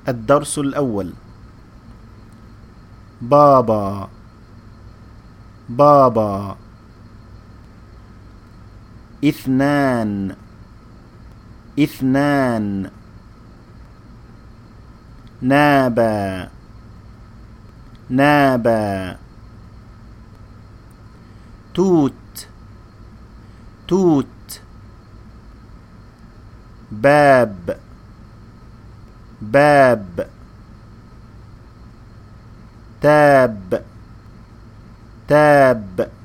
الدرس الأول. بابا بابا. اثنان اثنان. نابا نابا. توت توت. باب باب. تاب تاب.